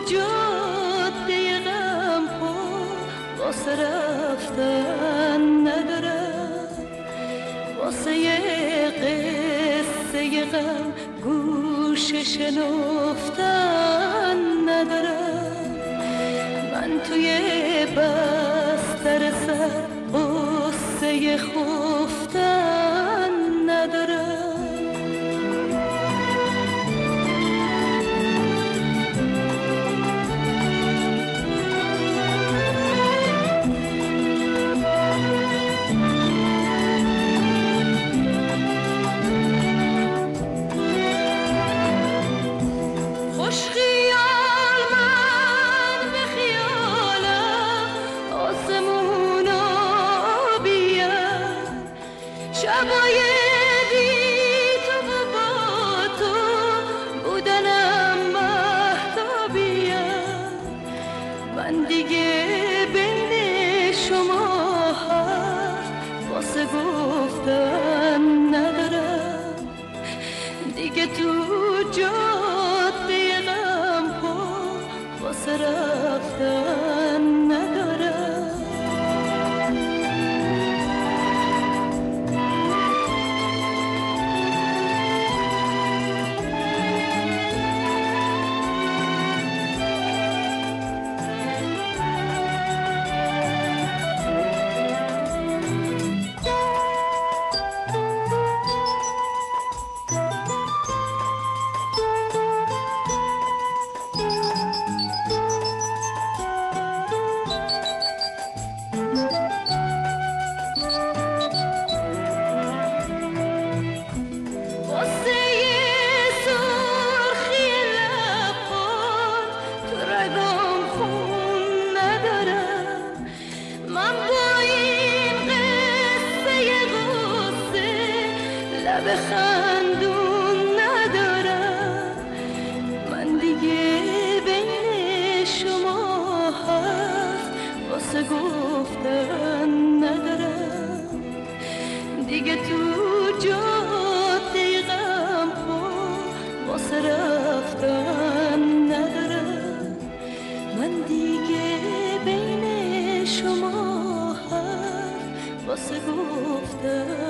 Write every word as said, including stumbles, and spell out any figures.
جاده غم پا واسه رفتن ندارم، واسه قصه غم گوش شنفتن ندارم. من توی بستر سر قصه خفتن ندارم. شبای بی تو و با تو بودنم مهتابیم. من دیگه بین شما حرف واسه گفتن ندارم، دیگه تو جاده غم پا واسه رفتن ندارم. بخندون ندارم، من دیگه بین شما حرف واسه گفتن ندارم، دیگه تو جاده غم پا واسه رفتن ندارم. من دیگه بین شما حرف واسه گفتن